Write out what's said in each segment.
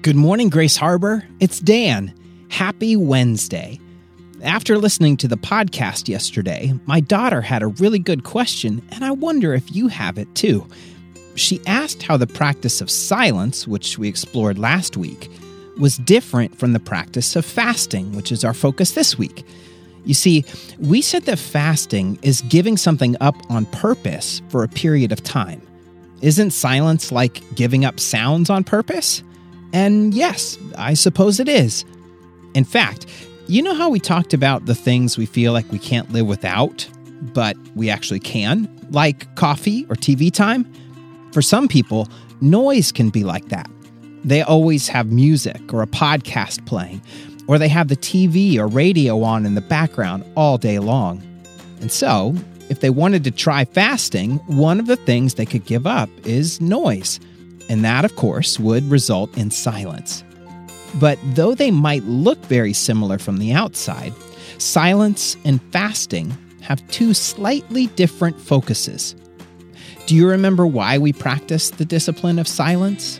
Good morning, Grace Harbor. It's Dan. Happy Wednesday. After listening to the podcast yesterday, my daughter had a really good question, and I wonder if you have it too. She asked how the practice of silence, which we explored last week, was different from the practice of fasting, which is our focus this week. You see, we said that fasting is giving something up on purpose for a period of time. Isn't silence like giving up sounds on purpose? And yes, I suppose it is. In fact, you know how we talked about the things we feel like we can't live without, but we actually can, like coffee or TV time? For some people, noise can be like that. They always have music or a podcast playing, or they have the TV or radio on in the background all day long. And so, if they wanted to try fasting, one of the things they could give up is noise. And that, of course, would result in silence. But though they might look very similar from the outside, silence and fasting have two slightly different focuses. Do you remember why we practice the discipline of silence?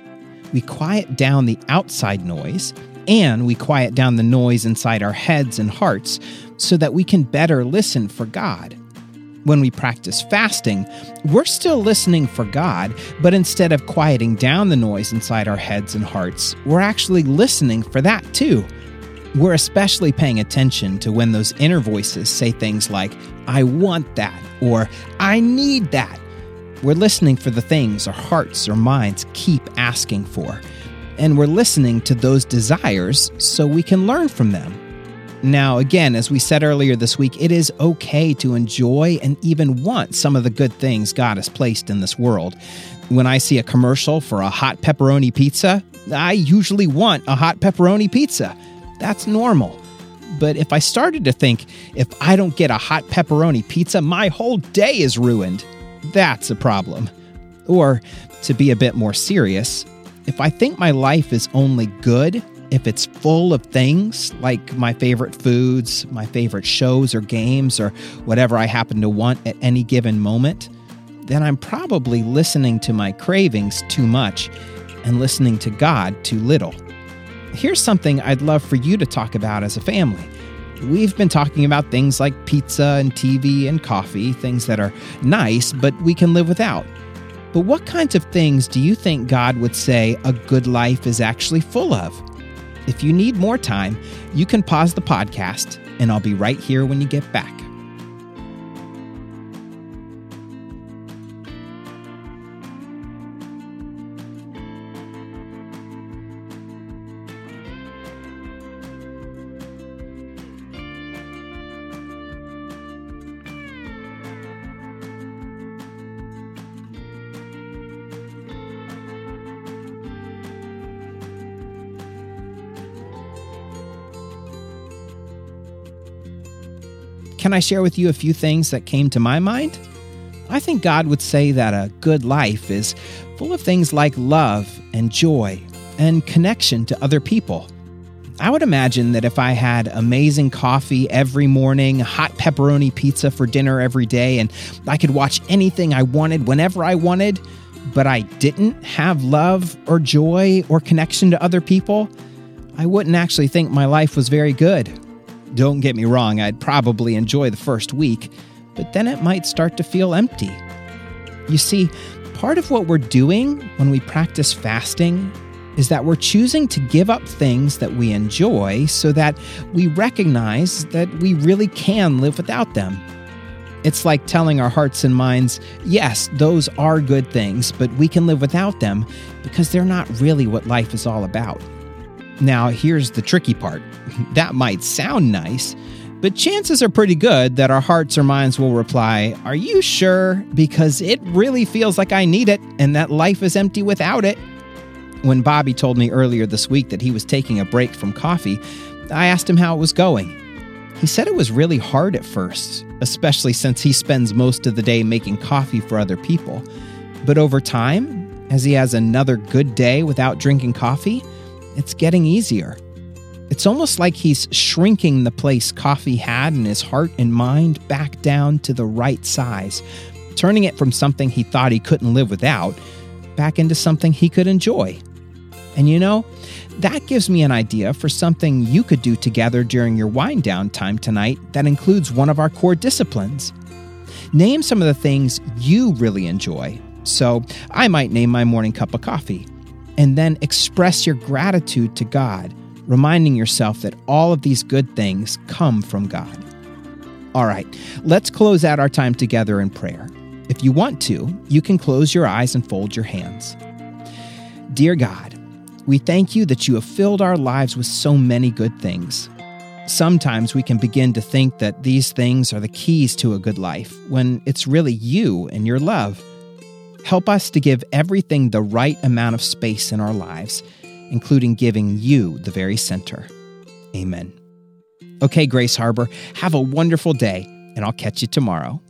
We quiet down the outside noise, and we quiet down the noise inside our heads and hearts so that we can better listen for God. When we practice fasting, we're still listening for God, but instead of quieting down the noise inside our heads and hearts, we're actually listening for that too. We're especially paying attention to when those inner voices say things like, "I want that," or "I need that." We're listening for the things our hearts or minds keep asking for, and we're listening to those desires so we can learn from them. Now, again, as we said earlier this week, it is okay to enjoy and even want some of the good things God has placed in this world. When I see a commercial for a hot pepperoni pizza, I usually want a hot pepperoni pizza. That's normal. But if I started to think, if I don't get a hot pepperoni pizza, my whole day is ruined, that's a problem. Or, to be a bit more serious, if I think my life is only good if it's full of things like my favorite foods, my favorite shows or games, or whatever I happen to want at any given moment, then I'm probably listening to my cravings too much and listening to God too little. Here's something I'd love for you to talk about as a family. We've been talking about things like pizza and TV and coffee, things that are nice, but we can live without. But what kinds of things do you think God would say a good life is actually full of? If you need more time, you can pause the podcast, and I'll be right here when you get back. Can I share with you a few things that came to my mind? I think God would say that a good life is full of things like love and joy and connection to other people. I would imagine that if I had amazing coffee every morning, hot pepperoni pizza for dinner every day, and I could watch anything I wanted whenever I wanted, but I didn't have love or joy or connection to other people, I wouldn't actually think my life was very good. Don't get me wrong, I'd probably enjoy the first week, but then it might start to feel empty. You see, part of what we're doing when we practice fasting is that we're choosing to give up things that we enjoy so that we recognize that we really can live without them. It's like telling our hearts and minds, yes, those are good things, but we can live without them because they're not really what life is all about. Now, here's the tricky part. That might sound nice, but chances are pretty good that our hearts or minds will reply, "Are you sure? Because it really feels like I need it, and that life is empty without it." When Bobby told me earlier this week that he was taking a break from coffee, I asked him how it was going. He said it was really hard at first, especially since he spends most of the day making coffee for other people. But over time, as he has another good day without drinking coffee, it's getting easier. It's almost like he's shrinking the place coffee had in his heart and mind back down to the right size, turning it from something he thought he couldn't live without back into something he could enjoy. And that gives me an idea for something you could do together during your wind down time tonight that includes one of our core disciplines. Name some of the things you really enjoy. So I might name my morning cup of coffee. And then express your gratitude to God, reminding yourself that all of these good things come from God. All right, let's close out our time together in prayer. If you want to, you can close your eyes and fold your hands. Dear God, we thank you that you have filled our lives with so many good things. Sometimes we can begin to think that these things are the keys to a good life, when it's really you and your love. Help us to give everything the right amount of space in our lives, including giving you the very center. Amen. Okay, Grace Harbor, have a wonderful day, and I'll catch you tomorrow.